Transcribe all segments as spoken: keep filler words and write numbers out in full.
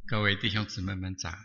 各位弟兄姊妹们早！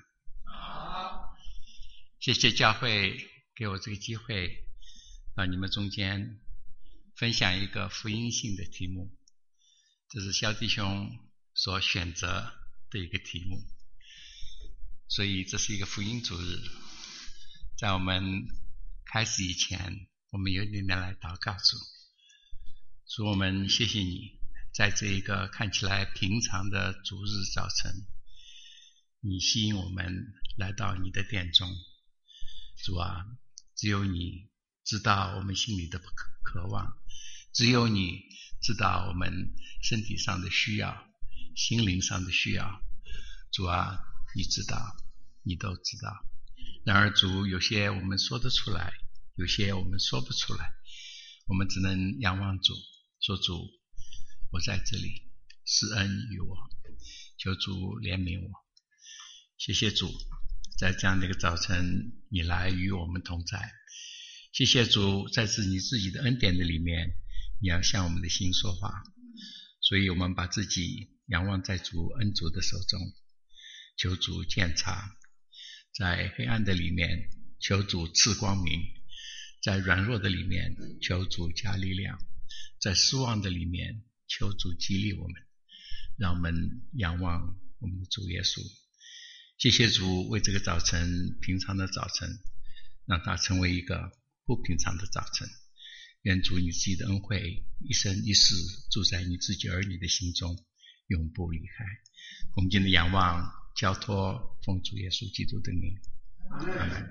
谢谢教会给我这个机会到你们中间分享一个福音性的题目，这是肖弟兄所选择的一个题目，所以这是一个福音主日。在我们开始以前，我们有点点来祷告主。主，我们谢谢你，在这一个看起来平常的主日早晨，你吸引我们来到你的殿中。主啊，只有你知道我们心里的渴望，只有你知道我们身体上的需要，心灵上的需要。主啊，你知道，你都知道。然而主，有些我们说得出来，有些我们说不出来，我们只能仰望主，说主，我在这里，施恩于我，求主怜悯我。谢谢主，在这样的一个早晨，你来与我们同在。谢谢主，在自你自己的恩典的里面，你要向我们的心说话。所以我们把自己仰望在主恩主的手中，求主鉴察，在黑暗的里面，求主赐光明，在软弱的里面，求主加力量，在失望的里面，求主激励我们，让我们仰望我们的主耶稣。谢谢主为这个早晨，平常的早晨，让它成为一个不平常的早晨。愿主你自己的恩惠一生一世住在你自己儿女的心中，永不离开。恭敬的仰望，交托奉主耶稣基督的名，阿们。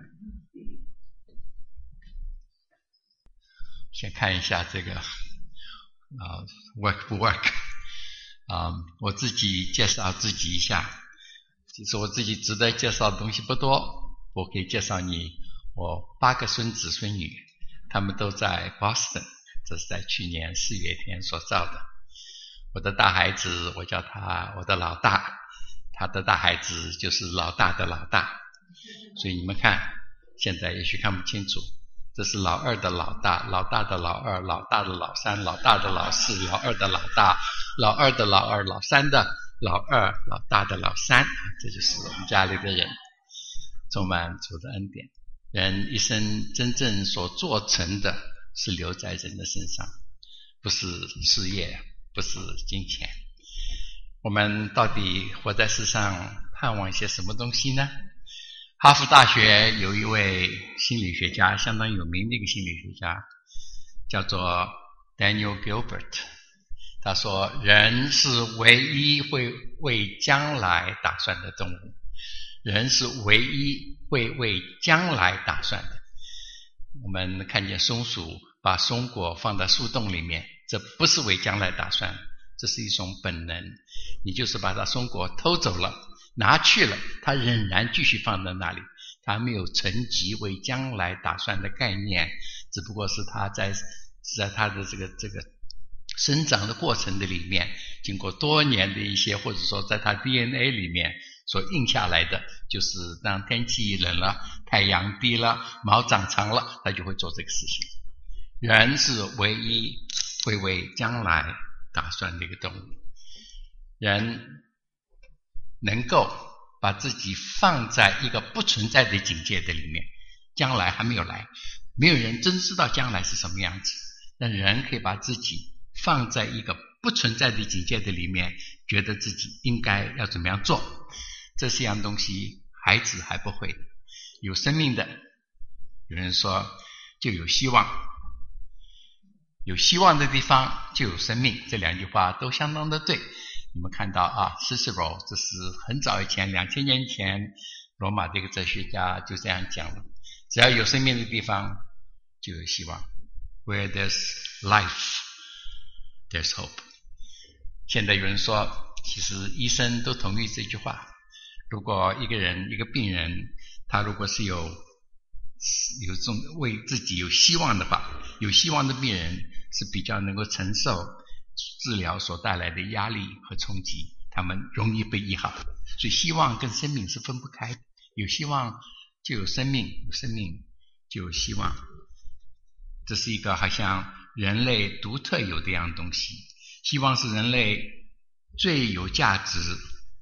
先看一下这个啊、uh, work 不 work 啊、uh, 我自己介绍自己一下。其实我自己值得介绍的东西不多，我可以介绍你我八个孙子孙女，他们都在 Boston， 这是在去年四月天所造的。我的大孩子我叫他我的老大，他的大孩子就是老大的老大，所以你们看现在也许看不清楚，这是老二的老大，老大的老二，老大的老三，老大的老四，老二的老大，老二的老二，老三的老二，老大的老三，这就是我们家里的人，充满主的恩典。人一生真正所做成的是留在人的身上，不是事业，不是金钱。我们到底活在世上盼望一些什么东西呢？哈佛大学有一位心理学家，相当有名的一个心理学家，叫做 Daniel Gilbert。他说，人是唯一会为将来打算的动物，人是唯一会为将来打算的。我们看见松鼠把松果放在树洞里面，这不是为将来打算，这是一种本能。你就是把它松果偷走了，拿去了，它仍然继续放在那里，它没有沉积为将来打算的概念，只不过是它在是在它的这个这个生长的过程的里面，经过多年的一些，或者说在它 D N A 里面所印下来的，就是当天气冷了，太阳低了，毛长长了，它就会做这个事情。人是唯一会为将来打算的一个动物，人能够把自己放在一个不存在的境界的里面，将来还没有来，没有人真知道将来是什么样子，但人可以把自己放在一个不存在的境界的里面，觉得自己应该要怎么样做。这是一样东西孩子还不会。有生命的，有人说就有希望，有希望的地方就有生命，这两句话都相当的对。你们看到啊 Cicero 这是很早以前两千年前罗马的一个哲学家就这样讲了，只要有生命的地方就有希望。 Where there's life there's hope。 现在有人说其实医生都同意这句话，如果一个人一个病人他如果是有有这种为自己有希望的话，有希望的病人是比较能够承受治疗所带来的压力和冲击，他们容易被医好。所以希望跟生命是分不开的，有希望就有生命，有生命就有希望。这是一个好像人类独特有的一样东西。希望是人类最有价值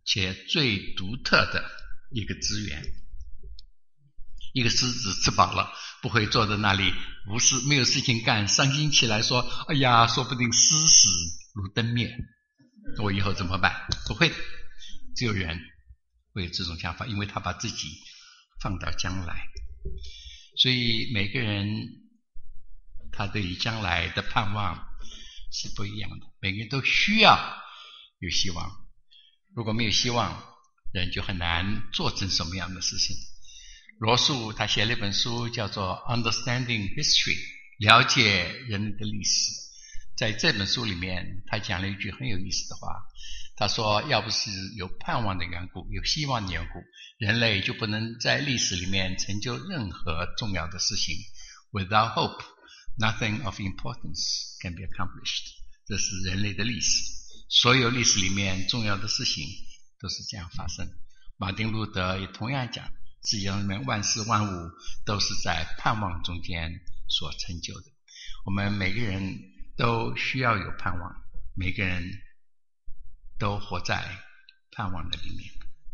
且最独特的一个资源。一个狮子吃饱了不会坐在那里无事没有事情干，伤心起来说，哎呀，说不定狮死如灯灭，我以后怎么办？不会的，只有人会有这种想法，因为他把自己放到将来。所以每个人他对于将来的盼望是不一样的，每个人都需要有希望，如果没有希望，人就很难做成什么样的事情。罗素他写了一本书叫做 Understanding History， 了解人类的历史。在这本书里面他讲了一句很有意思的话，他说要不是有盼望的缘故，有希望的缘故，人类就不能在历史里面成就任何重要的事情。 Without hope, nothing of importance can be accomplished。 这是人类的历史，所有历史里面重要的事情都是这样发生。马丁路德也同样讲，世界上面万事万物都是在盼望中间所成就的。我们每个人都需要有盼望，每个人都活在盼望的里面。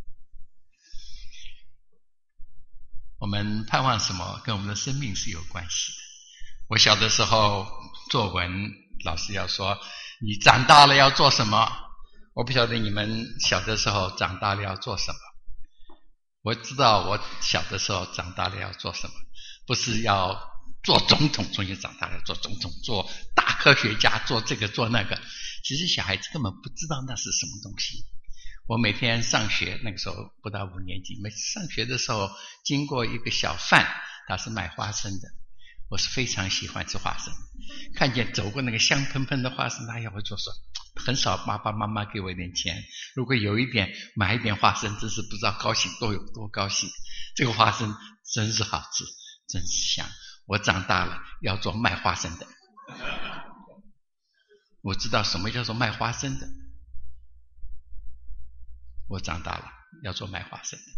我们盼望什么跟我们的生命是有关系的。我小的时候作文老师要说你长大了要做什么，我不晓得你们小的时候长大了要做什么。我知道我小的时候长大了要做什么，不是要做总统，终于长大了要做总统，做大科学家，做这个做那个。其实小孩子根本不知道那是什么东西。我每天上学，那个时候不到五年级，每次上学的时候经过一个小贩，他是卖花生的，我是非常喜欢吃花生，看见走过那个香喷喷的花生，哎呀，我就说很少爸爸妈妈给我一点钱，如果有一点买一点花生，真是不知道高兴多有多高兴。这个花生真是好吃，真是香，我长大了要做卖花生的。我知道什么叫做卖花生的，我长大了要做卖花生的。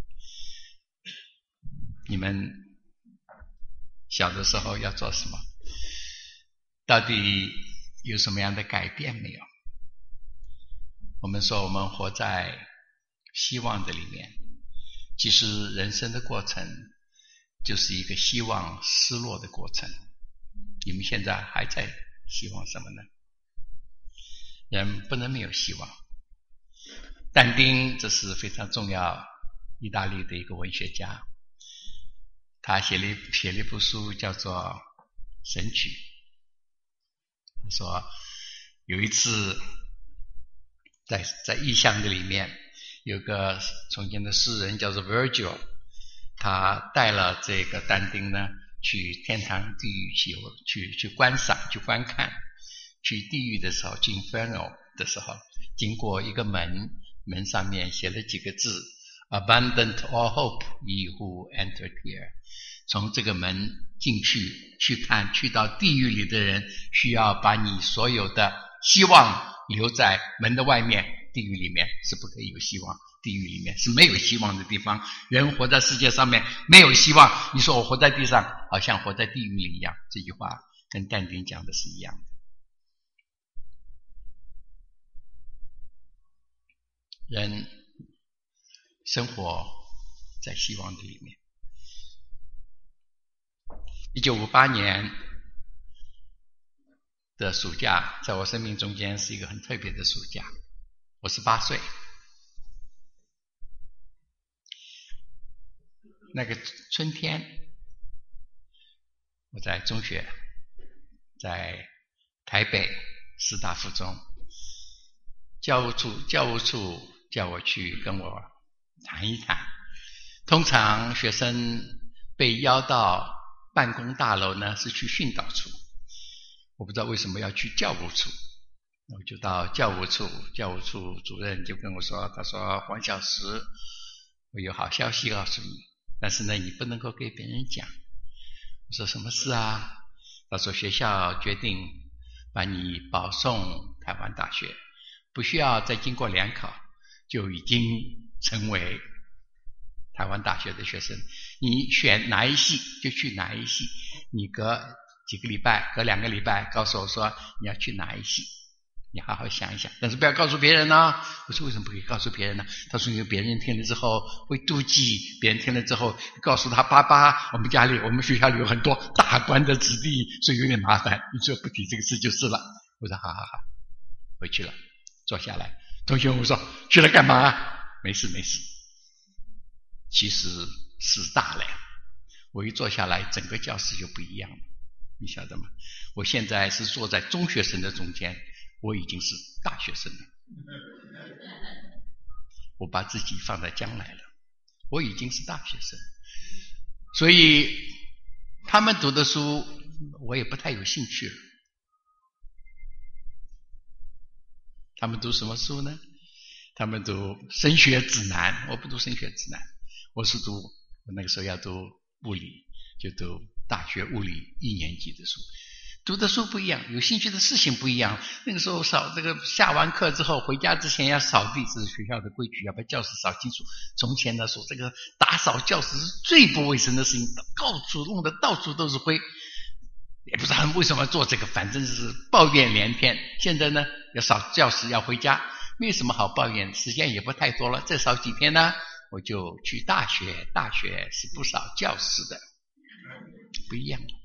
你们小的时候要做什么？到底有什么样的改变没有？我们说我们活在希望的里面，其实人生的过程就是一个希望失落的过程。你们现在还在希望什么呢？人不能没有希望。但丁这是非常重要，意大利的一个文学家，他写了一写了一部书叫做《神曲》。他说有一次在在异乡的里面，有个从前的诗人叫做 Virgil， 他带了这个但丁呢去天堂地狱去去去观赏去观看。去地狱的时候，去 Inferno 的时候，经过一个门，门上面写了几个字 Abandon all hope, ye who enter here。 从这个门进去去看去到地狱里的人，需要把你所有的希望留在门的外面。地狱里面是不可以有希望，地狱里面是没有希望的地方。人活在世界上面没有希望，你说我活在地上好像活在地狱里一样，这句话跟但丁讲的是一样的。人生活在希望的里面。一九五八年的暑假在我生命中间是一个很特别的暑假，我十八岁。那个春天我在中学，在台北师大附中，教务处教务处叫我去跟我谈一谈。通常学生被邀到办公大楼呢是去训导处，我不知道为什么要去教务处，我就到教务处，教务处主任就跟我说，他说黄小石，我有好消息告诉你，但是呢你不能够给别人讲。我说什么事啊？他说学校决定把你保送台湾大学，不需要再经过联考，就已经成为台湾大学的学生，你选哪一系就去哪一系，你隔几个礼拜隔两个礼拜告诉我说你要去哪一系。 你好好想一想，但是不要告诉别人呢。我说为什么不可以告诉别人呢？他说因为别人听了之后会妒忌，别人听了之后告诉他爸爸，我们家里我们学校里有很多大官的子弟，所以有点麻烦，你说不提这个事就是了。我说好好好，回去了，坐下来。同学我说去了干嘛？没事没事。其实事大了，我一坐下来整个教室就不一样了，你晓得吗？我现在是坐在中学生的中间，我已经是大学生了。我把自己放在将来了，我已经是大学生，所以他们读的书我也不太有兴趣了。他们读什么书呢？他们读升学指南，我不读升学指南，我是读我那个时候要读物理，就读大学物理一年级的书。读的书不一样，有兴趣的事情不一样。那个时候扫这个下完课之后回家之前要扫地，这是学校的规矩，要把教室扫清楚。从前的说这个打扫教室是最不卫生的事情，到处弄得到处都是灰，也不知道他们为什么做这个，反正是抱怨连篇。现在呢要扫教室要回家，没有什么好抱怨，时间也不太多了，再扫几天呢我就去大学，大学是不扫教室的，不一样了。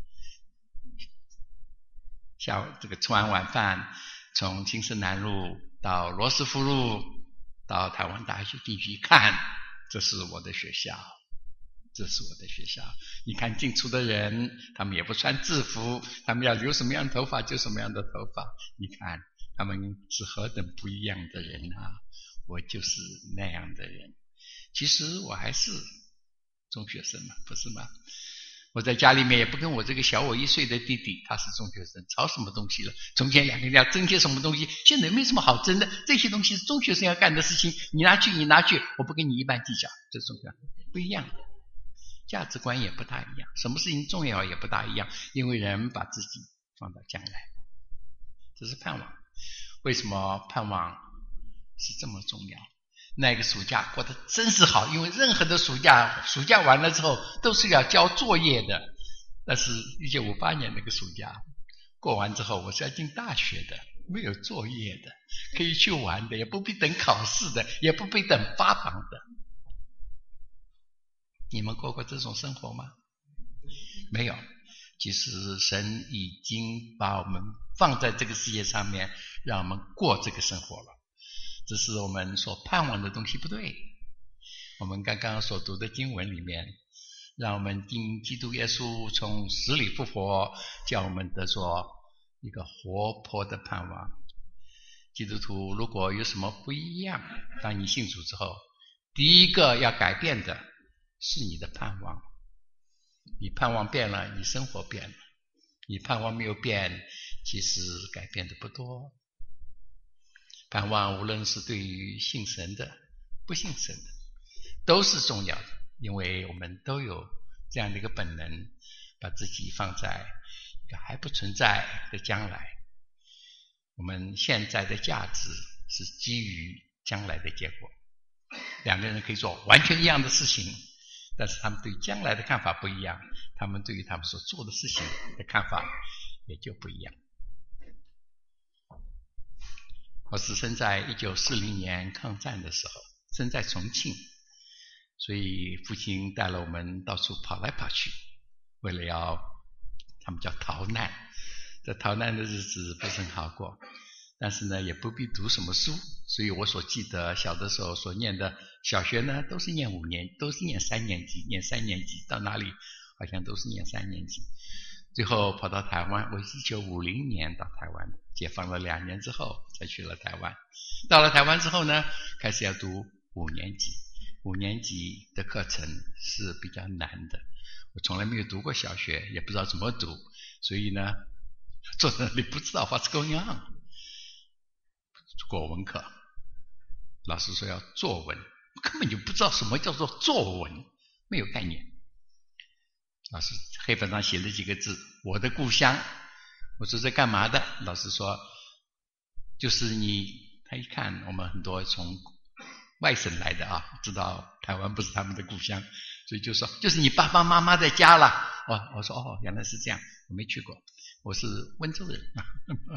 下午这个吃完晚饭，从金森南路到罗斯福路到台湾大学进去看，这是我的学校，这是我的学校。你看进出的人，他们也不穿制服，他们要留什么样的头发就什么样的头发，你看他们是何等不一样的人啊！我就是那样的人。其实我还是中学生嘛，不是吗？我在家里面也不跟我这个小我一岁的弟弟，他是中学生，吵什么东西了？从前两个人要争些什么东西，现在没什么好争的，这些东西是中学生要干的事情，你拿去你拿去，我不跟你一般计较，这种不一样，价值观也不大一样，什么事情重要也不大一样，因为人把自己放到将来，这是盼望。为什么盼望是这么重要？那个暑假过得真是好，因为任何的暑假暑假完了之后都是要交作业的。但是一九五八年那个暑假过完之后，我是要进大学的，没有作业的，可以去玩的，也不必等考试的，也不必等发榜的。你们过过这种生活吗？没有。其实神已经把我们放在这个世界上面，让我们过这个生活了，只是我们所盼望的东西不对。我们刚刚所读的经文里面，让我们因基督耶稣从死里复活，叫我们得着一个活泼的盼望。基督徒如果有什么不一样，当你信主之后，第一个要改变的是你的盼望。你盼望变了，你生活变了；你盼望没有变，其实改变的不多。盼望无论是对于信神的、不信神的，都是重要的，因为我们都有这样的一个本能，把自己放在一个还不存在的将来。我们现在的价值是基于将来的结果。两个人可以做完全一样的事情，但是他们对将来的看法不一样，他们对于他们所做的事情的看法也就不一样。我是生在一九四零年抗战的时候，生在重庆，所以父亲带了我们到处跑来跑去，为了要他们叫逃难。这逃难的日子不是很好过，但是呢也不必读什么书，所以我所记得小的时候所念的小学呢都是念五年，都是念三年级，念三年级到哪里好像都是念三年级。最后跑到台湾，我一九五零年到台湾，解放了两年之后才去了台湾。到了台湾之后呢，开始要读五年级，五年级的课程是比较难的，我从来没有读过小学，也不知道怎么读，所以呢坐在那里不知道 what's going on。 国文课老师说要作文，根本就不知道什么叫做作文，没有概念。老师黑板上写了几个字，我的故乡。我说这干嘛的？老师说就是你，他一看我们很多从外省来的啊，知道台湾不是他们的故乡，所以就说就是你爸爸妈妈的家了。哦，我说哦，原来是这样，我没去过，我是温州人。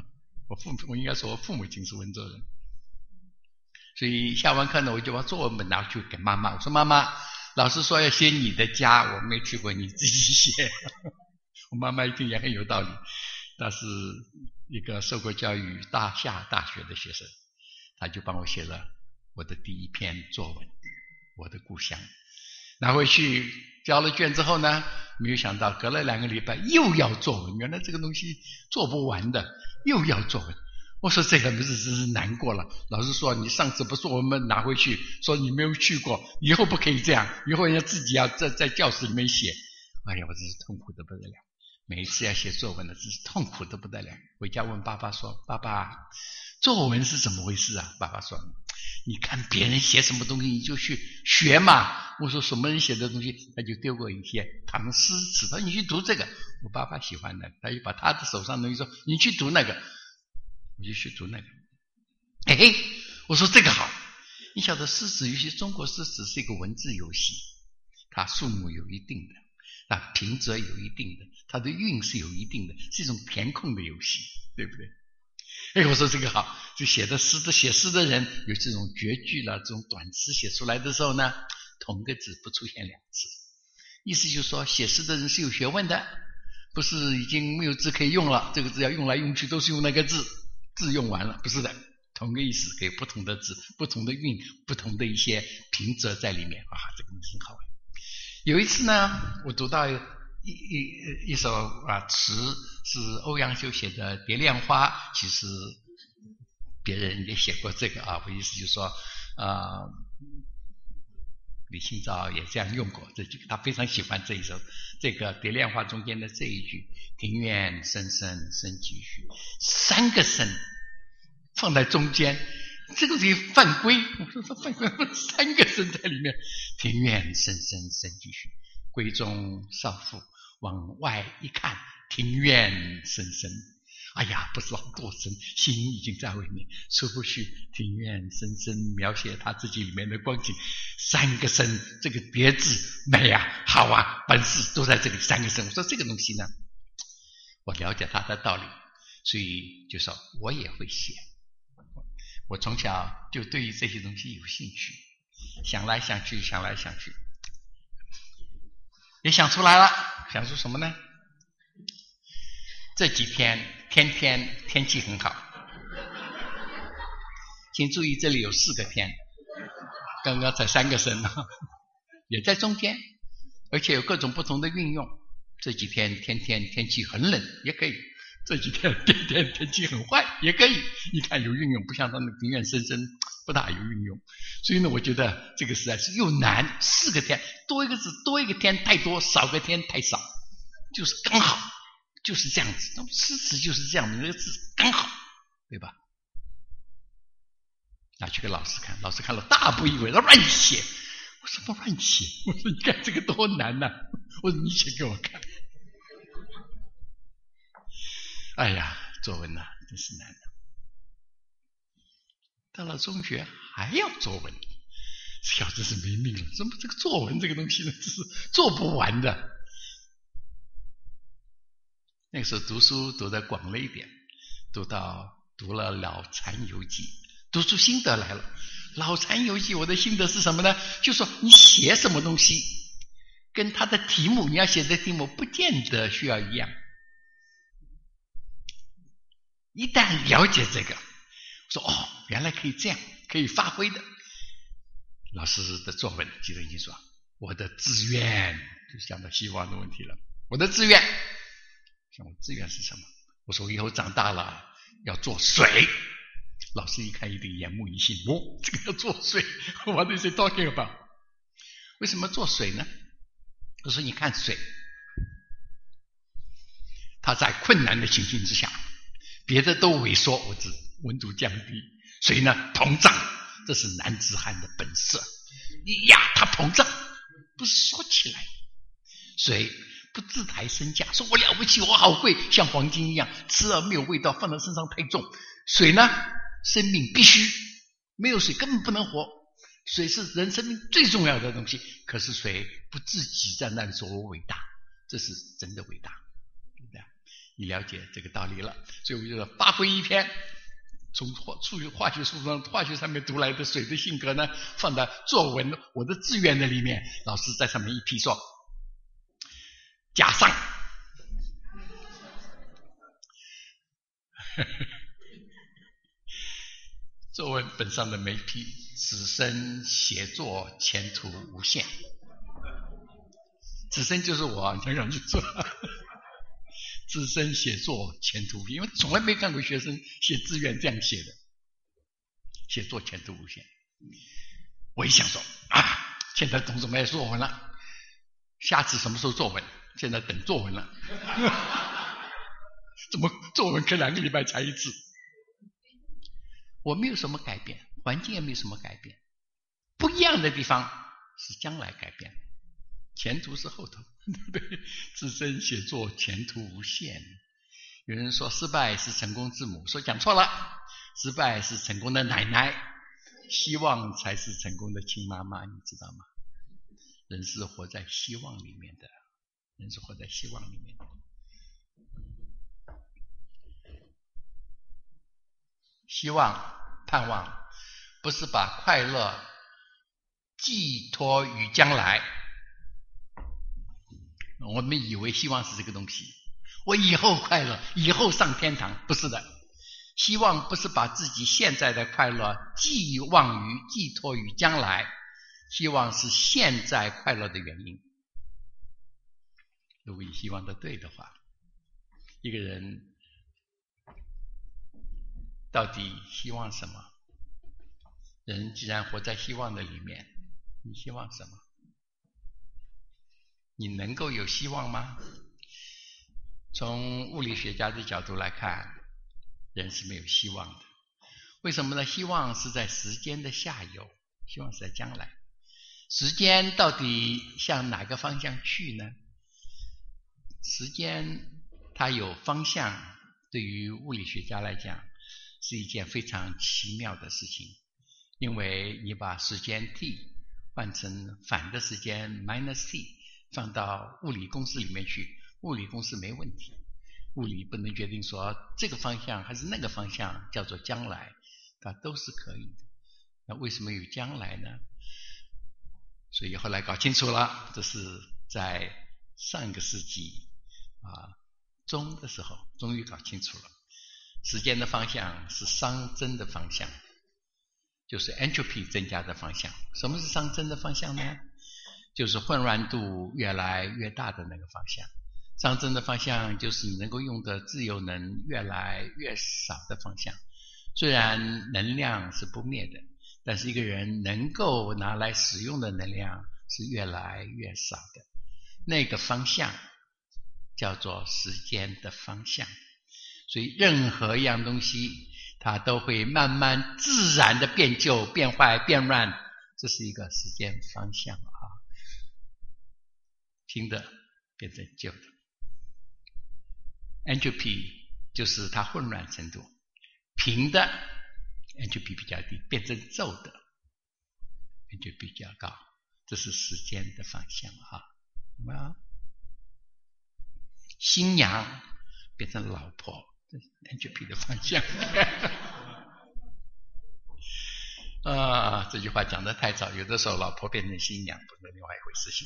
我父母，我应该说我父母亲是温州人。所以下完课呢，我就把作文本拿去给妈妈，我说妈妈，老师说要写你的家，我没去过，你自己写。我妈妈一听也很有道理，她是一个受过教育大夏大学的学生，她就帮我写了我的第一篇作文，我的故乡。拿回去交了卷之后呢，没有想到隔了两个礼拜又要作文，原来这个东西做不完的，又要作文。我说这个日子真是难过了，老师说你上次不是我们拿回去说你没有去过，以后不可以这样，以后要自己要在在教室里面写。哎呀，我真是痛苦的不得了，每一次要写作文的真是痛苦的不得了。回家问爸爸说，爸爸，作文是怎么回事啊？爸爸说，你看别人写什么东西你就去学嘛。我说什么人写的东西，他就丢过一些唐诗词，他说你去读这个。我爸爸喜欢的，他就把他的手上的东西说你去读那个，我就去读那个。哎，我说这个好。你晓得诗词游戏，中国诗词是一个文字游戏，它数目有一定的，它平仄有一定的，它的韵是有一定的，是一种填空的游戏，对不对？哎，我说这个好，就写的诗的写诗的人有这种绝句了，这种短词写出来的时候呢，同个字不出现两次，意思就是说写诗的人是有学问的，不是已经没有字可以用了，这个字要用来用去都是用那个字，字用完了，不是的，同个意思给不同的字，不同的韵，不同的一些平仄在里面啊，这个东西很好玩。有一次呢，我读到一一一首啊词是欧阳修写的《蝶恋花》，其实别人也写过这个啊，我意思就是说啊。李清照也这样用过这句，他非常喜欢这一首这个《蝶恋花》中间的这一句“庭院深深深几许”，三个深放在中间，这个是犯规。我说说犯规，三个深在里面，“庭院深深深几许，闺中少妇往外一看，庭院深深。”哎呀，不知道多深，心已经在外面出不去。庭院深深，描写他自己里面的光景。三个深，这个别字美啊，好啊，本事都在这里。三个深，我说这个东西呢，我了解他的道理，所以就说我也会写。我从小就对于这些东西有兴趣，想来想去，想来想去，也想出来了。想出什么呢？这几天天天天气很好，请注意这里有四个天，刚刚才三个声也在中间，而且有各种不同的运用。这几天天天天气很冷也可以，这几天天天天气很坏也可以，你看有运用，不像他们庭院深深不大有运用。所以呢，我觉得这个实在是又难，四个天多一个字，多一个天太多，少个天太少，就是刚好，就是这样子。诗词就是这样的，那个字刚好，对吧？拿去给老师看，老师看了大不以为然，乱写。我说不乱写，我说你看这个多难呐、啊！我说你写给我看。哎呀，作文呐、啊，真是难的。到了中学还要作文，小子是没命了。怎么这个作文这个东西呢，就是做不完的。那个时候读书读得广了一点，读到读了《老残游记》，读出心得来了。《老残游记》我的心得是什么呢？就是说你写什么东西，跟它的题目，你要写的题目不见得需要一样。一旦了解这个，说哦，原来可以这样，可以发挥的。老师的作文记得已经说，我的志愿，就讲到希望的问题了。我的志愿，像我志愿是什么？我说我以后长大了要做水。老师一看一定眼目一新，哦，这个要做水 What is he talking about？ 为什么做水呢？我说你看水，它在困难的情境之下，别的都萎缩，我只温度降低，水呢膨胀，这是男子汉的本色呀，它膨胀不是说起来，水不自抬身价，说我了不起，我好贵，像黄金一样，吃了没有味道，放在身上太重。水呢，生命必须，没有水根本不能活。水是人生命最重要的东西，可是水不自己在那里说我伟大，这是真的伟大，对不对？ 你了解这个道理了。所以我觉得发挥一篇从数学化学书上化学上面读来的水的性格呢，放到作文我的志愿的里面，老师在上面一批说加上作文本上的每批子生写作前途无限，子生就是我，想想就说自身写作前途无限，因为从来没看过学生写志愿这样写的，写作前途无限。我一想说啊，现在懂什么作文了，下次什么时候作文？现在等作文了。怎么作文可两个礼拜才一次？我没有什么改变，环境也没有什么改变，不一样的地方是将来改变，前途是后头。对，自身写作前途无限。有人说失败是成功之母，说讲错了，失败是成功的奶奶，希望才是成功的亲妈妈，你知道吗？人是活在希望里面的，人是活在希望里面的。希望盼望不是把快乐寄托于将来，我们以为希望是这个东西，我以后快乐，以后上天堂，不是的。希望不是把自己现在的快乐寄望于寄托于将来，希望是现在快乐的原因。如果你希望的对的话，一个人到底希望什么？人既然活在希望的里面，你希望什么？你能够有希望吗？从物理学家的角度来看，人是没有希望的。为什么呢？希望是在时间的下游，希望是在将来。时间到底向哪个方向去呢？时间它有方向，对于物理学家来讲是一件非常奇妙的事情，因为你把时间 t 换成反的时间 minus t 放到物理公式里面去，物理公式没问题，物理不能决定说这个方向还是那个方向叫做将来，它都是可以的。那为什么有将来呢？所以后来搞清楚了，这是在上个世纪啊中的时候终于搞清楚了，时间的方向是熵增的方向，就是 entropy 增加的方向。什么是熵增的方向呢？就是混乱度越来越大的那个方向。熵增的方向就是你能够用的自由能越来越少的方向。虽然能量是不灭的，但是一个人能够拿来使用的能量是越来越少的。那个方向叫做时间的方向。所以任何一样东西它都会慢慢自然的变旧、变坏、变乱，这是一个时间方向啊。新的变成旧的。entropy 就是它混乱程度，平的 entropy 比较低，变成皱的 entropy 比较高，这是时间的方向啊。啊，新娘变成老婆，这是 entropy 的方向。啊，这句话讲得太早，有的时候老婆变成新娘不是另外一回事情。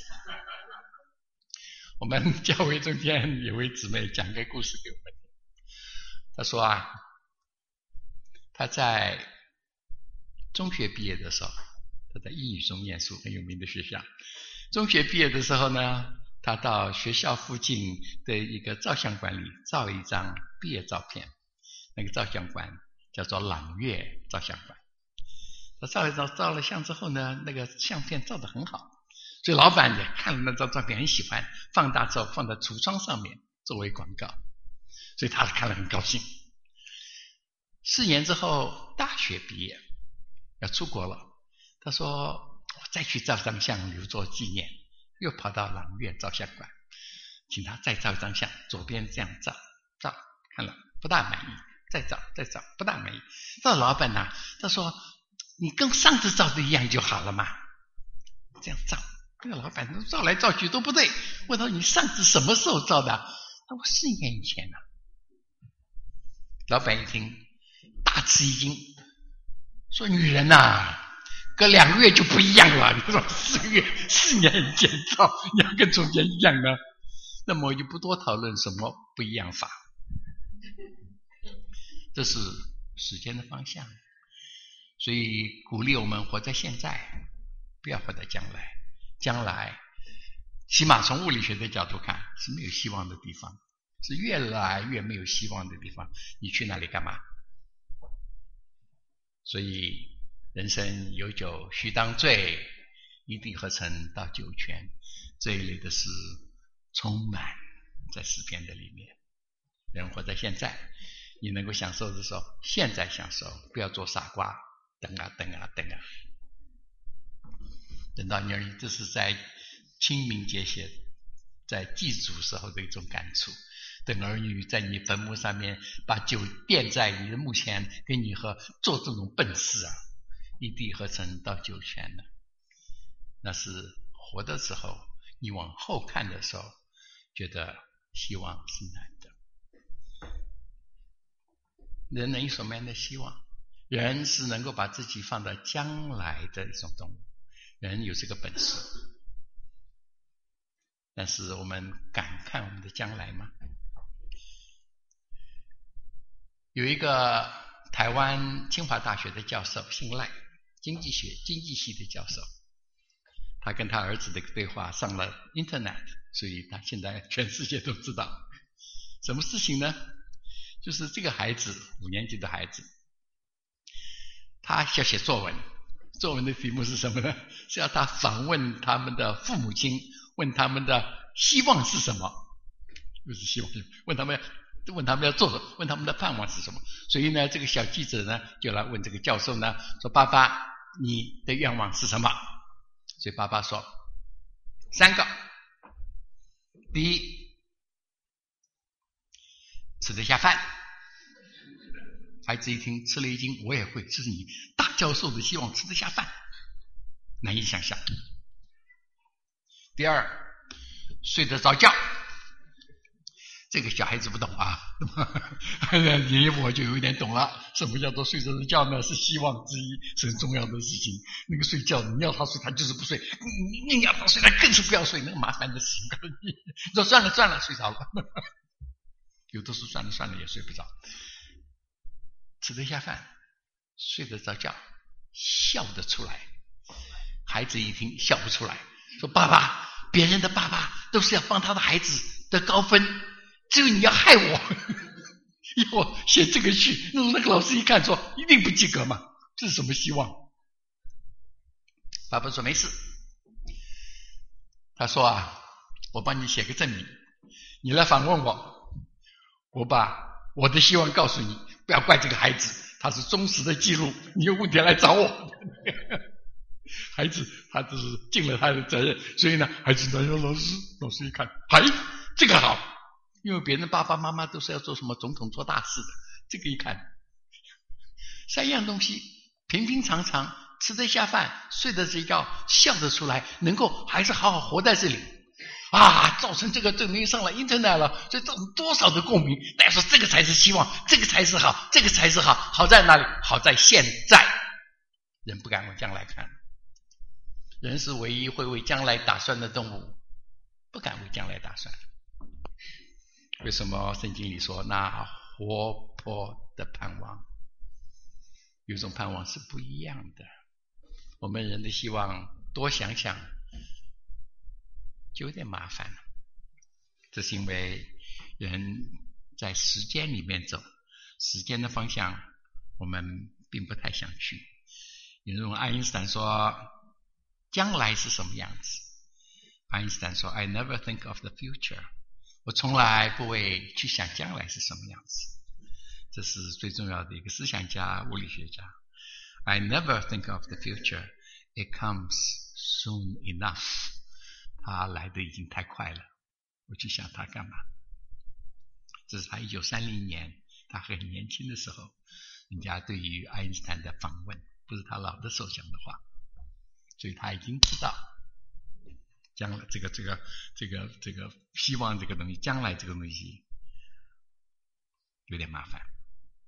我们教会中间有位姊妹讲个故事给我们听，她说啊，她在中学毕业的时候，她在英语中念书，很有名的学校。中学毕业的时候呢，她到学校附近的一个照相馆里照一张毕业照片，那个照相馆叫做朗月照相馆。她照了照照了相之后呢，那个相片照得很好，所以老板也看了那张照片很喜欢，放大之后放在橱窗上面作为广告，所以他看了很高兴。四年之后大学毕业要出国了，他说我再去照张相留作纪念，又跑到朗月照相馆请他再照一张相，左边这样照照看了不大满意，再照再照不大满意，到老板呢，他说你跟上次照的一样就好了嘛，这样照。那个老板照来照去都不对，问他你上次什么时候照的？他说四年以前啊。 老板一听大吃一惊，说女人呐、啊，隔两个月就不一样了。你说四个月四年很建造，你要跟从前一样呢？那么我就不多讨论什么不一样法，这是时间的方向。所以鼓励我们活在现在，不要活在将来。将来起码从物理学的角度看是没有希望的地方，是越来越没有希望的地方，你去那里干嘛？所以人生有酒须当醉，一定合成到酒泉，这一类的事充满在诗篇的里面。人活在现在，你能够享受的时候现在享受，不要做傻瓜，等啊等啊等啊，等到你，这是在清明节写，在祭祖时候的一种感触。等儿女在你坟墓上面把酒垫在你的墓前，跟你喝，做这种笨事啊，一地合成到酒泉了。那是活的时候，你往后看的时候，觉得希望是难的。人能有什么样的希望？人是能够把自己放在将来的一种动物，人有这个本事。但是我们敢看我们的将来吗？有一个台湾清华大学的教授姓赖，经济学经济系的教授，他跟他儿子的对话上了 Internet， 所以他现在全世界都知道。什么事情呢？就是这个孩子，五年级的孩子，他要写作文，作文的题目是什么呢？是要他访问他们的父母亲，问他们的希望是什么，就是希望，问他们问他们要做什么，问他们的盼望是什么。所以呢，这个小记者呢就来问这个教授呢，说爸爸，你的愿望是什么？所以爸爸说三个。第一，吃得下饭。孩子一听吃了一惊，我也会，这是你大教授的希望，吃得下饭，难以想象。第二，睡得着觉。这个小孩子不懂啊，你我就有一点懂了。什么叫做睡着觉呢？是希望之一，是很重要的事情。那个睡觉，你要他睡，他就是不睡；你你要他睡，他更是不要睡，那个麻烦的事情。你说算了算了，睡着了。有的时候算了算了也睡不着。吃得下饭，睡得着觉，笑得出来。孩子一听笑不出来，说爸爸，别人的爸爸都是要帮他的孩子得高分，只有你要害我，要我写这个序，那那个老师一看说一定不及格嘛，这是什么希望？爸爸说没事，他说啊，我帮你写个证明，你来访问我，我把我的希望告诉你，不要怪这个孩子，他是忠实的记录，你有问题来找我。孩子他只是尽了他的责任，所以呢，孩子来说老师，老师一看，哎，这个好，因为别人爸爸妈妈都是要做什么总统做大事的，这个一看，三样东西平平常常，吃得下饭，睡得着觉，笑得出来，能够还是好好活在这里啊，造成这个证明上了 Internet 了，所以造成多少的共鸣。大家说这个才是希望，这个才是好，这个才是好，好在哪里？好在现在，人不敢往将来看。人是唯一会为将来打算的动物，不敢为将来打算。为什么圣经里说那活泼的盼望？有种盼望是不一样的。我们人的希望多想想就有点麻烦了，这是因为人在时间里面走，时间的方向我们并不太想去。引用爱因斯坦说将来是什么样子，爱因斯坦说 I never think of the future， 我从来不会去想将来是什么样子。这是最重要的一个思想家、物理学家。 I never think of the future, it comes soon enough， 他来的已经太快了，我去想他干嘛。这是他一九三零年他很年轻的时候人家对于爱因斯坦的访问，不是他老的时候讲的话，所以他已经知道将来这个这个这个这个希望这个东西，将来这个东西有点麻烦。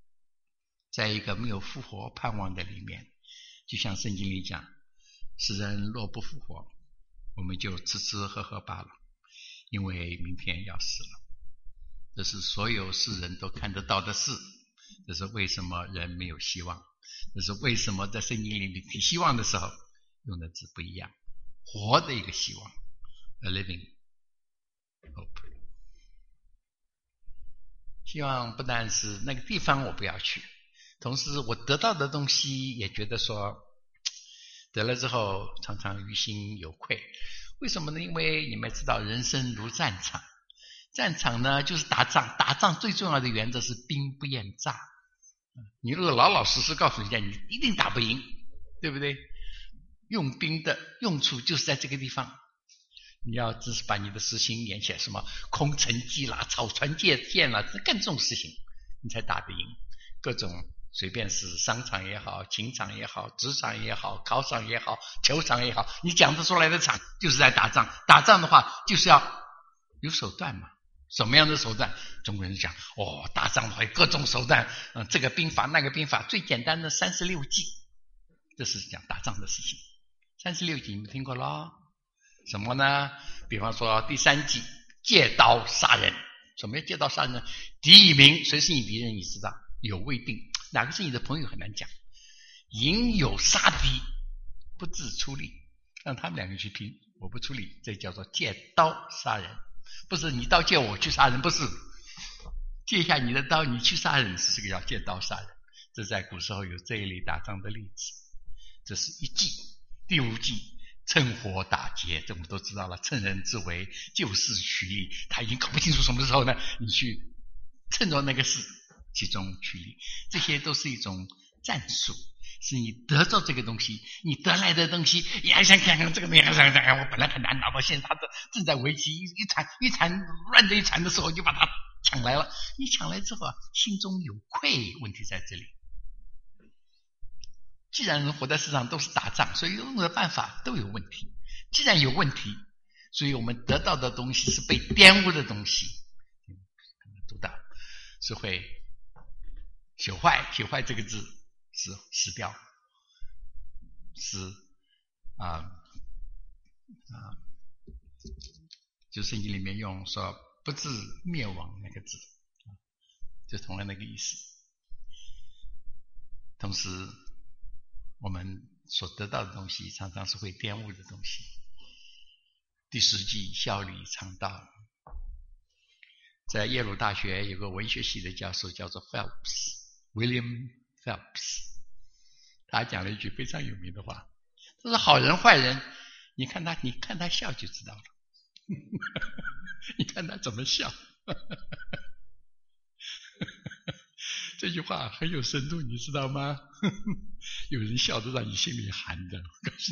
在一个没有复活盼望的里面，就像圣经里讲，世人若不复活，我们就吃吃喝喝罢了，因为明天要死了。这是所有世人都看得到的事，这是为什么人没有希望，这是为什么在圣经里面提希望的时候用的字不一样，活的一个希望， a living hope。 希望不但是那个地方我不要去，同时我得到的东西也觉得说得了之后常常于心有愧。为什么呢？因为你们知道人生如战场，战场呢就是打仗，打仗最重要的原则是兵不厌诈。你如果老老实实告诉人家，你一定打不赢，对不对？用兵的用处就是在这个地方，你要只是把你的实心演起来，什么空城计啦、草船借箭啦，这更重事情，你才打得赢。各种随便是商场也好，情场也好，职场也好，考场也好，球场也好，你讲得出来的场就是在打仗。打仗的话就是要有手段嘛。什么样的手段？中国人讲哦，打仗的话有各种手段，嗯，这个兵法那个兵法，最简单的三十六计，这是讲打仗的事情。三十六计你们听过咯？什么呢？比方说第三计，借刀杀人。什么叫借刀杀人？敌以明，谁是你敌人你知道，有未定，哪个是你的朋友很难讲。引有杀敌，不自出力，让他们两个去拼，我不出力，这叫做借刀杀人。不是你刀借我去杀人，不是借下你的刀你去杀人，是这个叫借刀杀人。这在古时候有这一类打仗的例子。这是一计。第五计，趁火打劫，这我们都知道了，趁人之危，就事取利。他已经搞不清楚什么时候呢，你去趁着那个事其中取利，这些都是一种战术，是你得到这个东西，你得来的东西，你还想看看这个没看看，我本来很难拿到，现在他正在危机一缠一缠乱着一缠的时候，就把它抢来了。你抢来之后啊，心中有愧，问题在这里。既然人活在世上都是打仗，所以用的办法都有问题。既然有问题，所以我们得到的东西是被玷污的东西，读到是会朽坏。朽坏这个字是死掉，是啊啊，就圣经里面用说不至灭亡那个字，就同样那个意思。同时我们所得到的东西常常是会玷污的东西。第十计，效力常道。在耶鲁大学有个文学系的教授叫做 Phelps William Phelps， 他讲了一句非常有名的话，这是好人坏人，你看他你看他笑就知道了你看他怎么笑这句话很有深度，你知道吗有人笑得让你心里寒的，我告诉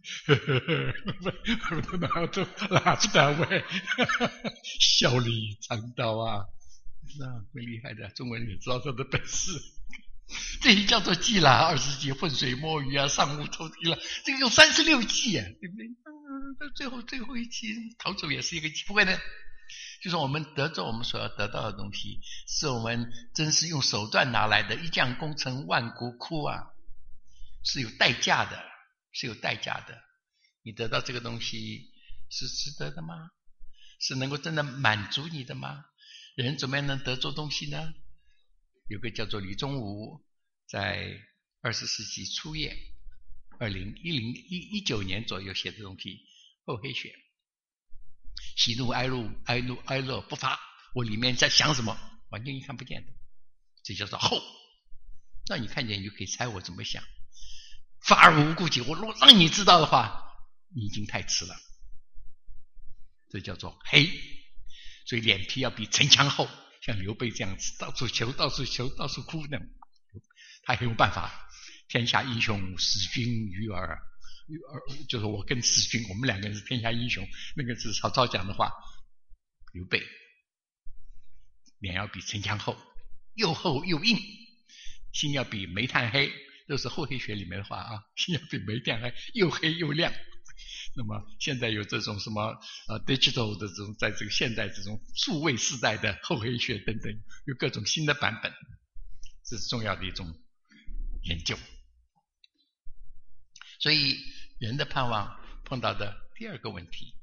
你哪都哪是单位笑里藏刀啊，是啊，很厉害的，中国人也知道他的本事。这些叫做计啦，二十计，浑水摸鱼啊，上屋偷听了，这个有三十六计啊，对不对？嗯，最后最后一计逃走也是一个计，不会的。就是我们得着我们所要得到的东西，是我们真是用手段拿来的，一将功成万骨枯啊，是有代价的，是有代价的。你得到这个东西是值得的吗？是能够真的满足你的吗？人怎么样能得着东西呢？有个叫做李宗吾，在二十世纪初叶二零一零一一九年左右写的东西《厚黑学》，喜怒哀乐哀怒哀乐不发，我里面在想什么完全你看不见的，这叫做后。那你看见你就可以猜我怎么想，发而无顾忌，我如果让你知道的话你已经太迟了，这叫做黑。所以脸皮要比城墙厚，像刘备这样子到处求到处求到处哭那样，他很有办法。天下英雄使君与尔，就是我跟使君我们两个人是天下英雄，那个是曹操讲的话。刘备脸要比城墙厚，又厚又硬，心要比煤炭黑，都是厚黑学里面的话啊，心要比煤炭黑，又黑又亮。那么现在有这种什么呃 digital 的这种，在这个现代这种数位时代的厚黑学等等，有各种新的版本，这是重要的一种研究。所以人的盼望碰到的第二个问题，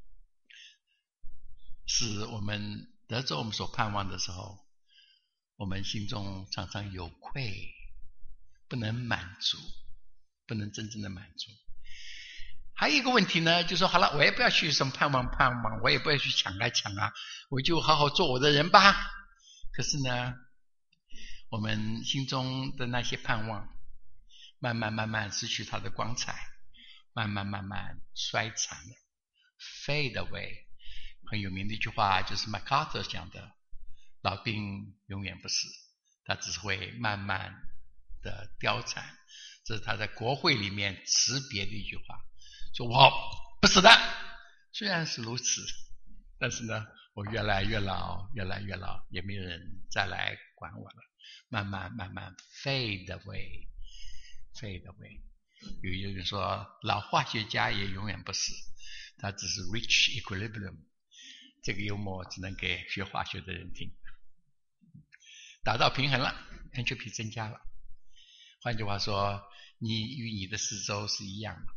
是我们得着我们所盼望的时候，我们心中常常有愧，不能满足，不能真正的满足。还有一个问题呢，就说好了，我也不要去什么盼望盼望，我也不要去抢来抢啊，我就好好做我的人吧。可是呢，我们心中的那些盼望慢慢慢慢失去它的光彩，慢慢慢慢衰残了 fade away。 很有名的一句话就是 MacArthur 讲的，老兵永远不死，他只是会慢慢的凋残。这是他在国会里面辞别的一句话，说我不死的。虽然是如此，但是呢，我越来越老，越来越老，也没有人再来管我了，慢慢慢慢 fade away fade away。 有一个人说，老化学家也永远不死，他只是 reach equilibrium。 这个幽默只能给学化学的人听。达到平衡了， entropy 增加了。换句话说，你与你的四周是一样的。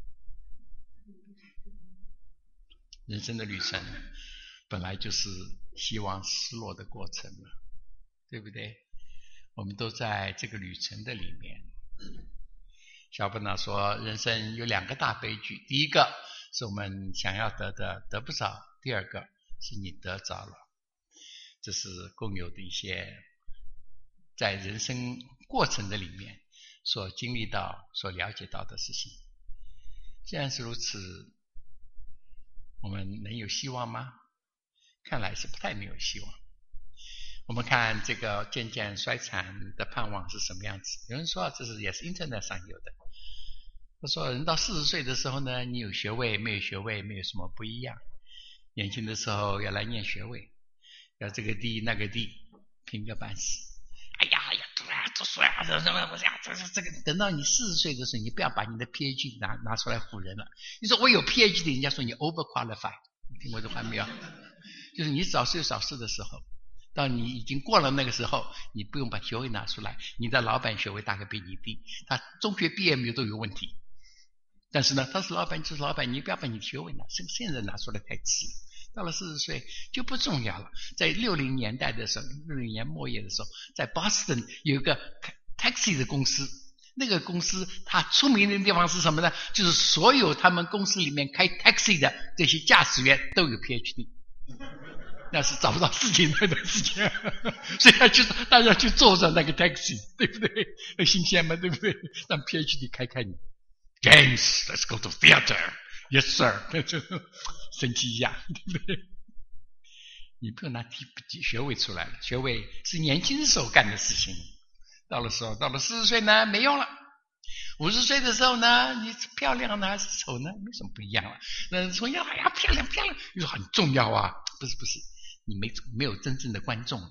人生的旅程本来就是希望失落的过程了，对不对？我们都在这个旅程的里面。小本纳说，人生有两个大悲剧，第一个是我们想要得的得不着，第二个是你得着了。这是共有的一些在人生过程的里面所经历到所了解到的事情。既然是如此，我们能有希望吗？看来是不太没有希望。我们看这个渐渐衰残的盼望是什么样子。有人说这是也是 internet 上有的，他说人到四十岁的时候呢，你有学位没有学位没有什么不一样。年轻的时候要来念学位，要这个地那个地，拼个半死。哎呀呀，读啊读书啊，什么不是呀？这是这个。等到你四十岁的时候，你不要把你的 P H D 拿拿出来唬人了。你说我有 P H D， 人家说你 overqualified， 你听过这话没有？就是你早睡早睡的时候，到你已经过了那个时候，你不用把学位拿出来，你的老板学位大概比你低，他中学毕业没有都有问题。但是呢，他是老板就是老板，你不要把你的学位拿，现在拿出来太迟了。到了四十岁就不重要了。在六零年代的时候，六零年末叶的时候，在 Boston 有一个 taxi 的公司，那个公司它出名的地方是什么呢？就是所有他们公司里面开 taxi 的这些驾驶员都有 P H D。那是找不到事情那段时间，所以他就大家去坐着那个 taxi， 对不对？很新鲜嘛，对不对？让 P H D 开开你 ，James, let's go to theater. Yes, sir. 就生气一下，对不对？你不用拿学位出来了，学位是年轻的时候干的事情。到了时候，到了四十岁呢，没用了。五十岁的时候呢，你漂亮呢还是丑呢，没什么不一样了。那从要哎呀漂亮漂亮，又说很重要啊，不是不是，你没没有真正的观众，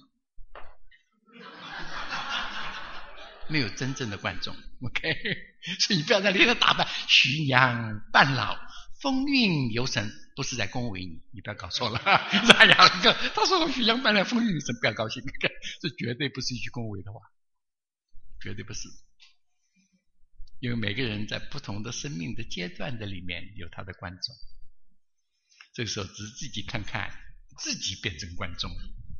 没有真正的观众 ，OK？ 所以你不要在里头打扮，徐娘半老，风韵犹存，不是在恭维你，你不要搞错了。哎呀，他说我徐娘半老，风韵犹存，不要高兴，这绝对不是一句恭维的话，绝对不是。因为每个人在不同的生命的阶段的里面有他的观众，这个时候只是自己看看，自己变成观众。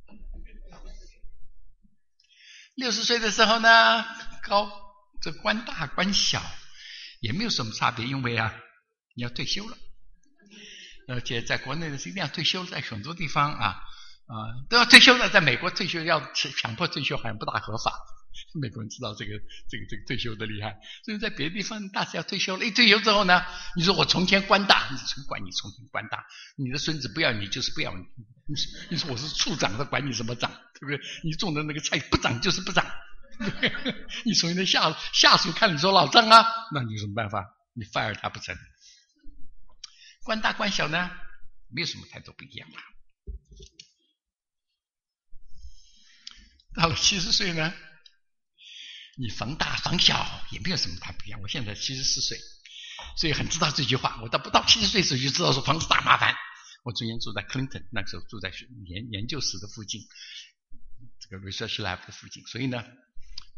六十岁的时候呢，高这官大官小也没有什么差别，因为啊，你要退休了，而且在国内的是一定要退休，在很多地方啊啊都要退休的，在美国退休要强迫退休好像不大合法。美国人知道这个这个这个退休的厉害，所以在别的地方大致要退休了。一退休之后呢，你说我从前官大，你管你从前官大，你的孙子不要你就是不要你。你说我是处长的，管你什么长，对不对？你种的那个菜不长就是不长。你从你的下下属看你说老张啊，那你有什么办法？你 fire 他不成。官大官小呢，没有什么太多不一样啊。到了七十岁呢，你房大房小也没有什么太不一样。我现在七十四岁，所以很知道这句话。我到不到七十岁时候就知道说房子大麻烦。我昨天住在 Clinton， 那时候住在研研究室的附近，这个 research lab 的附近，所以呢，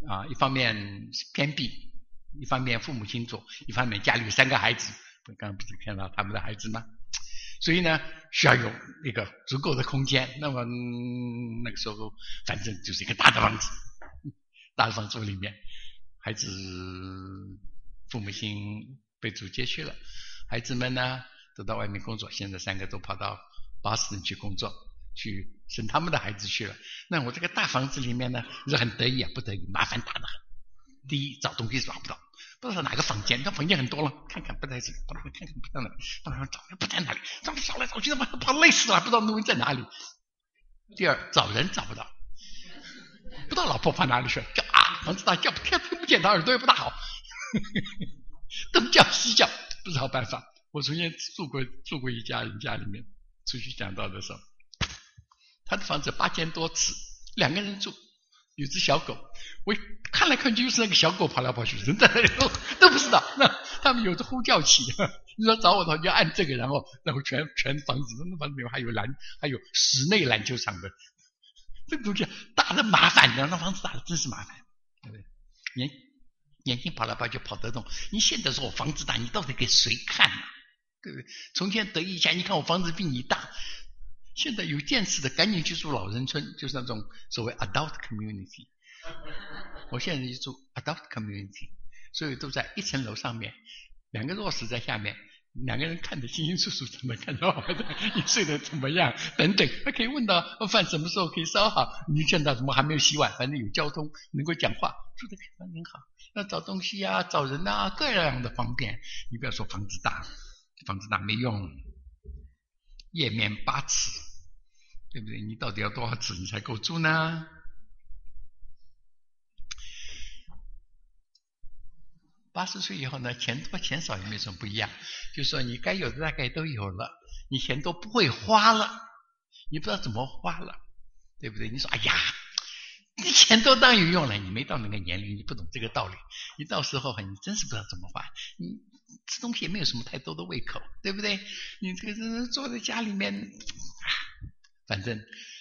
啊，一方面偏僻，一方面父母亲做，一方面家里有三个孩子，刚刚不是看到他们的孩子吗？所以呢，需要有一个足够的空间。那么、嗯、那个时候，反正就是一个大的房子，大的房子里面，孩子父母亲被主接去了，孩子们呢都到外面工作，现在三个都跑到波士顿去工作，去生他们的孩子去了。那我这个大房子里面呢，是很得意啊，不得意，麻烦大得很。第一，找东西找不到，不知道哪个房间，那房间很多了，看看不在这里，看看不在哪里，当然找不在哪里，找找来找去，他妈跑累死了，不知道东西在哪里。第二，找人找不到，不知道老婆跑哪里去了，叫啊，房子大叫，听听不见，他耳朵也不大好，东叫西叫，不是好办法。我从前住过住过一家人家里面，出去讲道的时候，他的房子八间多尺，两个人住。有只小狗，我看来看去就是那个小狗跑来跑去，人在那里都都不知道。那他们有着呼叫器，你说找我的话就按这个，然后然后全全房子，那房子里面还有篮，还有室内篮球场的，这个东西大的麻烦的，那房子大的真是麻烦，对不对？年年轻跑来跑去跑得动，你现在说我房子大，你到底给谁看呢、啊？对不对？从前得意一下，你看我房子比你大。现在有见识的赶紧去住老人村，就是那种所谓 adult community。 我现在就住 adult community， 所以都在一层楼上面，两个弱势在下面，两个人看得清清楚楚，怎么看到你睡得怎么样等等，还可以问到饭什么时候可以烧好，你现在怎么还没有洗碗，反正有交通能够讲话，住的地方很好，要找东西啊找人啊各样的方便。你不要说房子大，房子大没用，页面八尺，对不对？你到底要多少尺你才够住呢？八十岁以后呢，钱多钱少也没什么不一样，就是说你该有的大概都有了，你钱都不会花了，你不知道怎么花了，对不对？你说哎呀，你钱都当有用了，你没到那个年龄，你不懂这个道理，你到时候你真是不知道怎么花，你吃东西也没有什么太多的胃口，对不对？你这个人坐在家里面，反正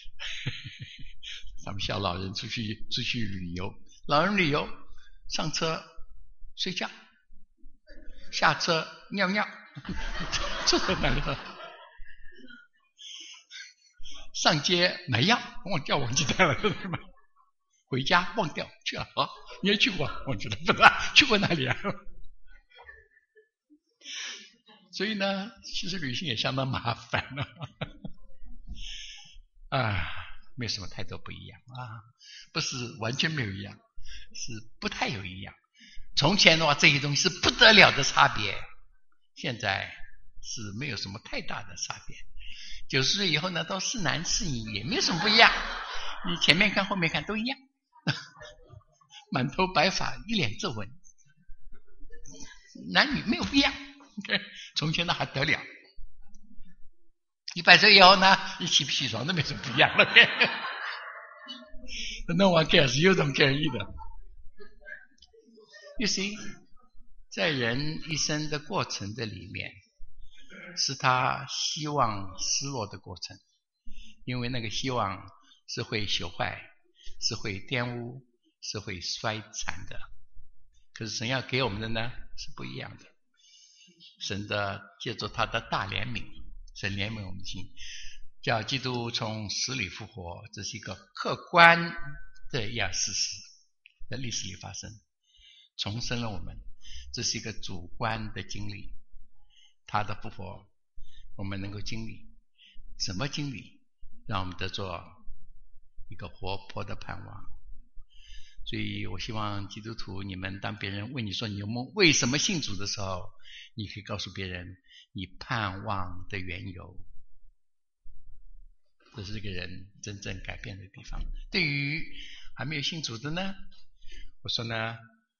咱们小老人出去出去旅游，老人旅游上车睡觉，下车尿尿，坐在那里了。上街买药，忘掉忘记带了，回家忘掉去了啊！你也去过？忘记了，不知道去过哪里啊？所以呢，其实旅行也相当麻烦了啊，没有什么太多不一样啊，不是完全没有一样，是不太有一样。从前的话，这些东西是不得了的差别，现在是没有什么太大的差别。九十岁以后呢，到是男是女也没有什么不一样，你前面看后面看都一样，满头白发，一脸皱纹，男女没有不一样。从前的还得了，一百岁以后呢，你起不起床都没什么不一样了。No one cares, you don't care either. You see， 在人一生的过程的里面，是他希望失落的过程，因为那个希望是会朽坏，是会玷污，是会衰残的。可是神要给我们的呢，是不一样的。神的借助他的大怜悯，神怜悯我们的心，叫基督从死里复活，这是一个客观的一样事实，在历史里发生，重生了我们，这是一个主观的经历。他的复活我们能够经历，什么经历？让我们得做一个活泼的盼望。所以我希望基督徒，你们当别人问你说你有梦为什么信主的时候，你可以告诉别人你盼望的缘由，这是这个人真正改变的地方。对于还没有信主的呢，我说呢，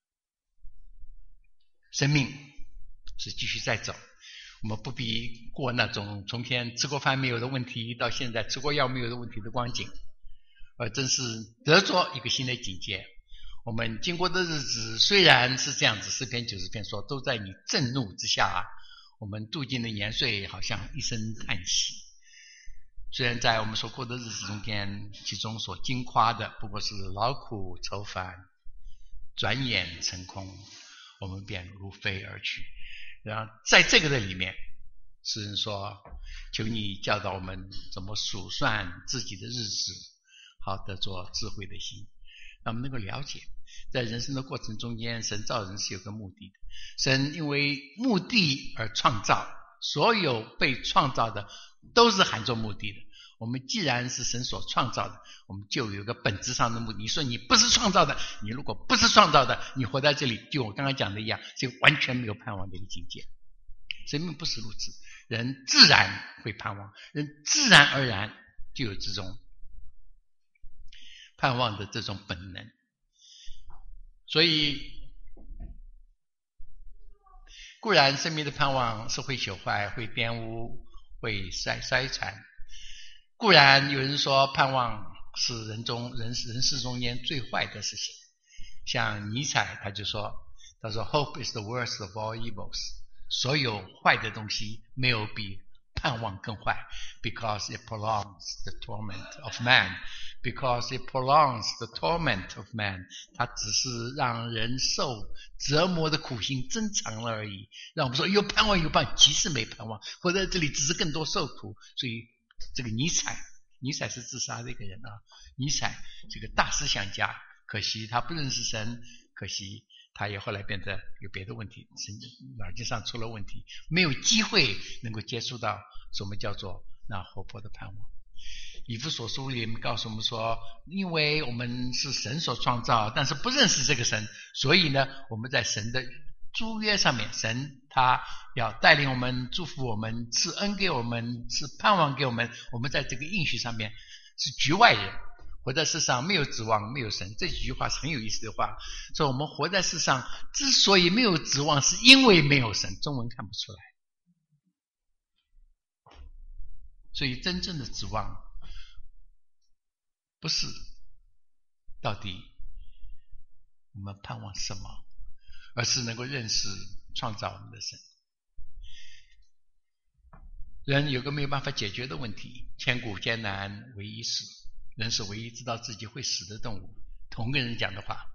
生命是继续在走，我们不必过那种从前吃过饭没有的问题，到现在吃过药没有的问题的光景，而真是得着一个新的境界。我们经过的日子虽然是这样子，诗篇九十篇说都在你震怒之下、啊、我们度尽的年岁好像一声叹息。虽然在我们所过的日子中间，其中所经夸的不过是劳苦愁烦， 转眼成空，我们便如飞而去。然后在这个的里面，诗人说，求你教导我们怎么数算自己的日子，好得做智慧的心，让我们能够了解在人生的过程中间，神造人是有个目的的。神因为目的而创造，所有被创造的都是含着目的的。我们既然是神所创造的，我们就有一个本质上的目的。你说你不是创造的，你如果不是创造的，你活在这里，就我刚刚讲的一样，是完全没有盼望的一个境界。生命不是如此，人自然会盼望，人自然而然就有这种盼望的这种本能。所以固然生命的盼望是会朽坏，会玷污，会衰衰残。固然有人说盼望是人中人人世中间最坏的事情，像尼采他就说，他说 Hope is the worst of all evils， 所有坏的东西没有比盼望更坏， because it prolongs the torment of man， because it prolongs the torment of man， 它只是让人受折磨的苦心增长了而已，让我们说有盼望有盼望，其实没盼望，活在这里只是更多受苦。所以这个尼采，尼采是自杀的一个人啊。尼采这个大思想家，可惜他不认识神，可惜他也后来变得有别的问题，神脑筋上出了问题，没有机会能够接触到什么叫做那活泼的盼望。以弗所书里面告诉我们说，因为我们是神所创造，但是不认识这个神，所以呢，我们在神的租约上面，神他要带领我们，祝福我们，赐恩给我们，赐盼望给我们，我们在这个应许上面是局外人，活在世上没有指望，没有神。这几句话是很有意思的话，说我们活在世上之所以没有指望，是因为没有神。中文看不出来，所以真正的指望不是到底我们盼望什么，而是能够认识创造我们的神。人有个没有办法解决的问题，千古艰难唯一死，人是唯一知道自己会死的动物。同个人讲的话，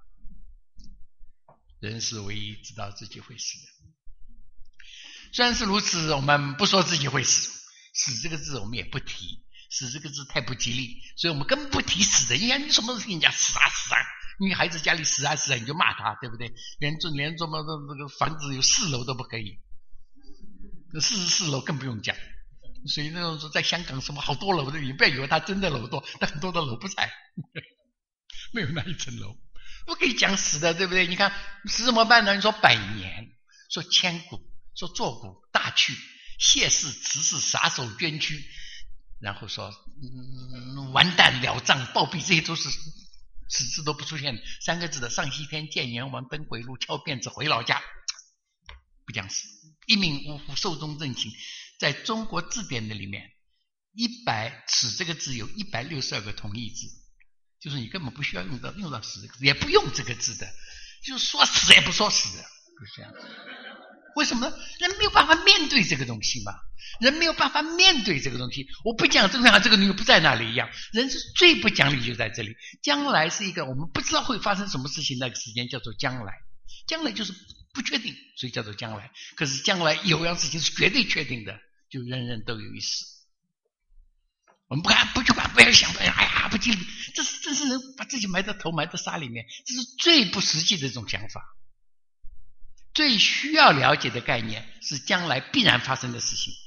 人是唯一知道自己会死的。虽然是如此，我们不说自己会死，死这个字我们也不提，死这个字太不吉利，所以我们根本不提死的。人家你什么事情人家死啊死啊，你孩子家里死啊死啊，你就骂他，对不对？连做连做么这个房子有四楼都不可以，四十四楼更不用讲。所以那种说在香港什么好多楼的，你不要以为他真的楼多，但很多的楼不在，没有那一层楼，不可以讲死的，对不对？你看死怎么办呢？你说百年，说千古，说作古大去，谢氏辞世撒手捐躯，然后说、嗯、完蛋了账暴毙，这些都是此字都不出现三个字的。上西天见阎王登回路，敲辫子回老家，不讲死，一命呜呼，寿终正寝。在中国字典的里面，一百死这个字有一百六十二个同义字，就是你根本不需要用到用到死这个字，也不用这个字的，就是说死也不说死的，就是这样。为什么呢？人没有办法面对这个东西嘛，人没有办法面对这个东西。我不讲正常，这个东西不在那里一样，人是最不讲理就在这里。将来是一个我们不知道会发生什么事情，那个时间叫做将来，将来就是不确定，所以叫做将来。可是将来有样事情是绝对确定的，就人人都有一死。我们不看不去管，不要想，哎呀不吉利，这是这是人把自己埋在头埋在沙里面，这是最不实际的一种想法。最需要了解的概念是将来必然发生的事情。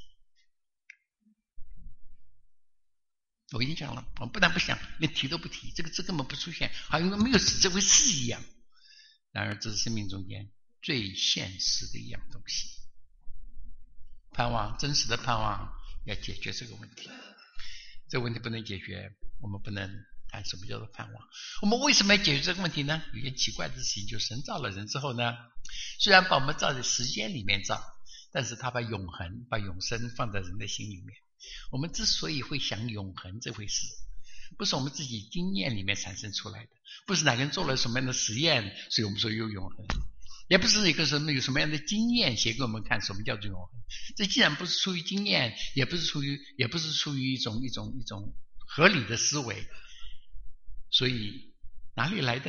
我已经讲了，我们不但不想，连提都不提，这个字根本不出现，好像没有死这回事一样。然而这是生命中间最现实的一样东西。盼望，真实的盼望要解决这个问题，这个问题不能解决，我们不能谈什么叫做盼望。我们为什么要解决这个问题呢？有件奇怪的事情，就是神造了人之后呢，虽然把我们造在时间里面造，但是他把永恒把永生放在人的心里面。我们之所以会想永恒这回事，不是我们自己经验里面产生出来的，不是哪个人做了什么样的实验所以我们说有永恒，也不是一个什么有什么样的经验写给我们看什么叫做永恒。这既然不是出于经验，也不是出于也不是出于一种一种一种合理的思维，所以哪里来的呢？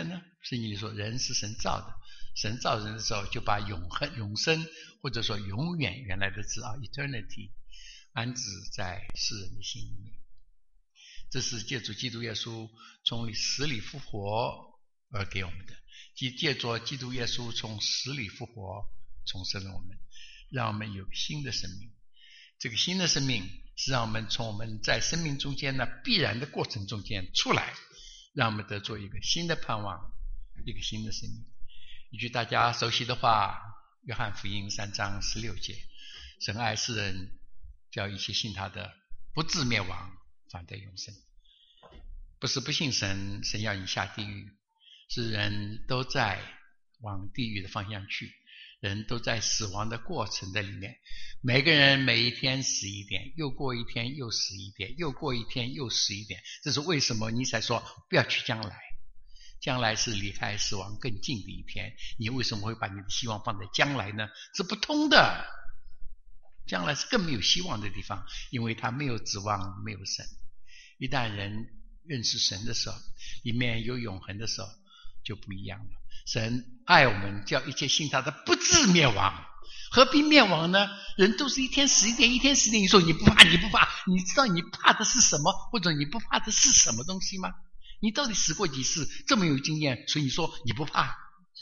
圣经里说人是神造的，神造人的时候就把永恒、永生或者说永远原来的字啊 eternity 安置在世人的心里面。这是借助基督耶稣从死里复活而给我们的，即借助基督耶稣从死里复活重生了我们，让我们有新的生命。这个新的生命是让我们从我们在生命中间呢必然的过程中间出来，让我们得做一个新的盼望，一个新的生命。一句大家熟悉的话，约翰福音三章十六节，神爱世人，叫一切信他的不至灭亡，反得永生。不是不信神，神要你下地狱，是人都在往地狱的方向去，人都在死亡的过程的里面，每个人每一天死一点，又过一天又死一点，又过一天又死一点。这是为什么你才说不要去将来，将来是离开死亡更近的一天，你为什么会把你的希望放在将来呢？是不通的，将来是更没有希望的地方，因为他没有指望，没有神。一旦人认识神的时候，里面有永恒的时候，就不一样了。神爱我们，叫一切信他的不至灭亡，何必灭亡呢？人都是一天死一点，一天死一点。你说你不怕，你不怕，你知道你怕的是什么，或者你不怕的是什么东西吗？你到底死过几次？这么有经验，所以你说你不怕？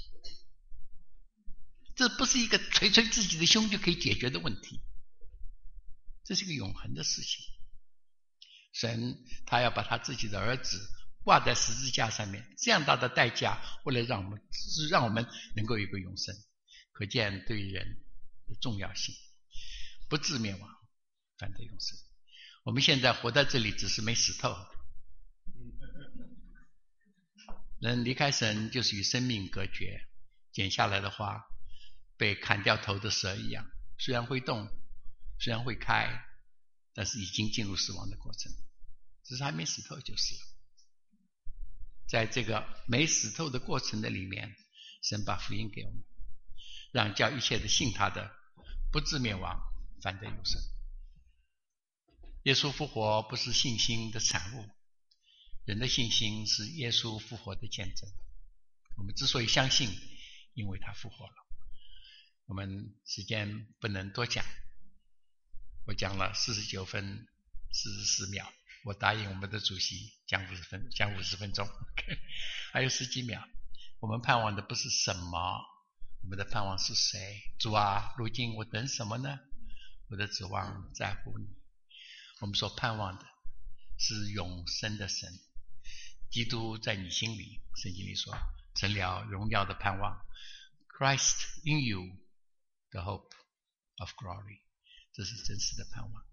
这不是一个捶捶自己的胸就可以解决的问题，这是一个永恒的事情。神他要把他自己的儿子挂在十字架上面，这样大的代价，为了让我们让我们能够有一个永生，可见对人的重要性。不至灭亡，反得永生。我们现在活在这里，只是没死透。人离开神，就是与生命隔绝，剪下来的花，被砍掉头的蛇一样，虽然会动，虽然会开，但是已经进入死亡的过程，只是还没死透就是了。在这个没死透的过程的里面，神把福音给我们，让叫一切的信他的不至灭亡，反得永生。耶稣复活不是信心的产物，人的信心是耶稣复活的见证。我们之所以相信，因为他复活了。我们时间不能多讲，我讲了四十九分四十四秒，我答应我们的主席讲五十分讲五十分钟还有十几秒。我们盼望的不是什么，我们的盼望是谁？主啊，如今我等什么呢？我的指望在乎你。我们所盼望的是永生的神，基督在你心里，圣经里说成了荣耀的盼望， Christ in you, the hope of glory， 这是真实的盼望。